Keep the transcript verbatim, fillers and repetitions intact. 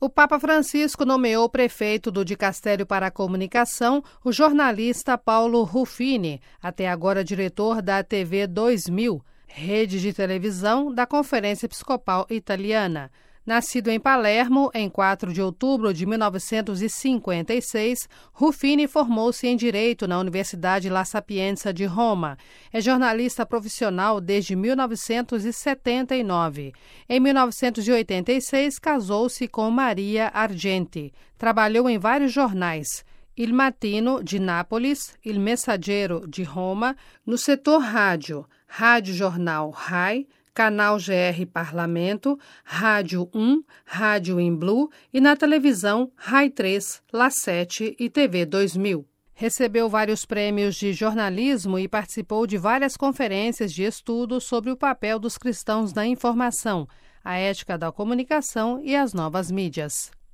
O Papa Francisco nomeou prefeito do Dicastério para a Comunicação o jornalista Paulo Ruffini, até agora diretor da T V dois mil, rede de televisão da Conferência Episcopal Italiana. Nascido em Palermo, em quatro de outubro de mil novecentos e cinquenta e seis, Ruffini formou-se em Direito na Universidade La Sapienza de Roma. É jornalista profissional desde mil novecentos e setenta e nove. Em mil novecentos e oitenta e seis, casou-se com Maria Argenti. Trabalhou em vários jornais: Il Mattino, de Nápoles, Il Messaggero, de Roma, no setor rádio, Rádio Jornal RAI, Canal G R Parlamento, Rádio um, Rádio em Blue e na televisão RAI três, La sete e T V dois mil. Recebeu vários prêmios de jornalismo e participou de várias conferências de estudo sobre o papel dos cristãos na informação, a ética da comunicação e as novas mídias.